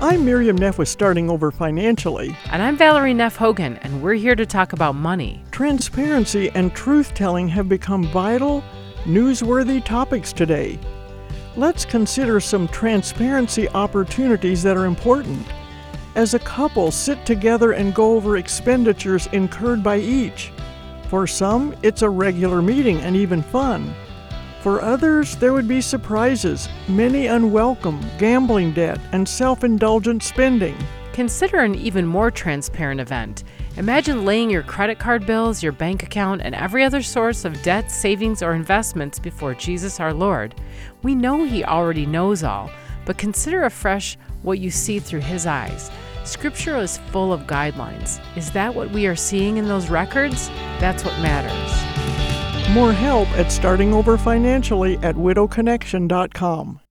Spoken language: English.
I'm Miriam Neff with Starting Over Financially. And I'm Valerie Neff Hogan, and we're here to talk about money. Transparency and truth-telling have become vital, newsworthy topics today. Let's consider some transparency opportunities that are important. As a couple, sit together and go over expenditures incurred by each. For some, it's a regular meeting and even fun. For others, there would be surprises, many unwelcome, gambling debt, and self-indulgent spending. Consider an even more transparent event. Imagine laying your credit card bills, your bank account, and every other source of debt, savings, or investments before Jesus our Lord. We know He already knows all, but consider afresh what you see through His eyes. Scripture is full of guidelines. Is that what we are seeing in those records? That's what matters. More help at Starting Over Financially at widowconnection.com.